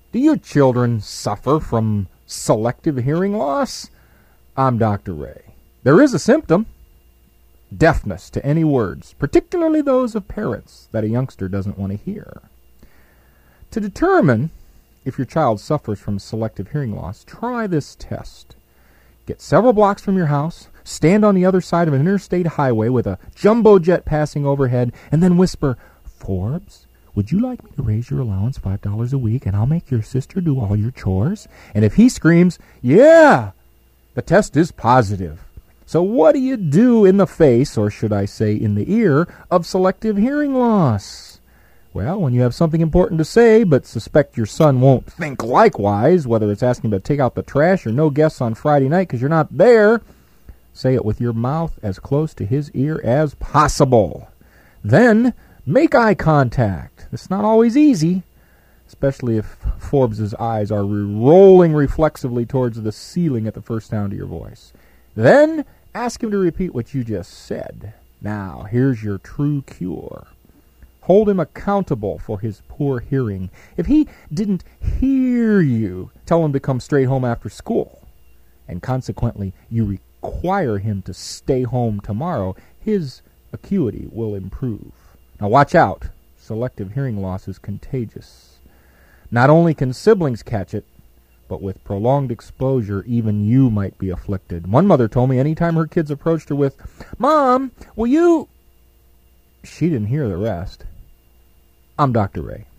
Do your children suffer from selective hearing loss? I'm Dr. Ray. There is a symptom, deafness to any words, particularly those of parents that a youngster doesn't want to hear. To determine if your child suffers from selective hearing loss, try this test. Get several blocks from your house, stand on the other side of an interstate highway with a jumbo jet passing overhead, and then whisper, "Forbes, would you like me to raise your allowance $5 a week and I'll make your sister do all your chores?" And if he screams, "Yeah," the test is positive. So what do you do in the face, or should I say in the ear, of selective hearing loss? Well, when you have something important to say but suspect your son won't think likewise, whether it's asking him to take out the trash or no guests on Friday night because you're not there, say it with your mouth as close to his ear as possible. Then make eye contact. It's not always easy, especially if Forbes's eyes are rolling reflexively towards the ceiling at the first sound of your voice. Then ask him to repeat what you just said. Now, here's your true cure. Hold him accountable for his poor hearing. If he didn't hear you, tell him to come straight home after school. And consequently, you require him to stay home tomorrow. His acuity will improve. Now watch out. Selective hearing loss is contagious. Not only can siblings catch it, but with prolonged exposure, even you might be afflicted. One mother told me anytime her kids approached her with, "Mom, will you..." She didn't hear the rest. I'm Dr. Ray.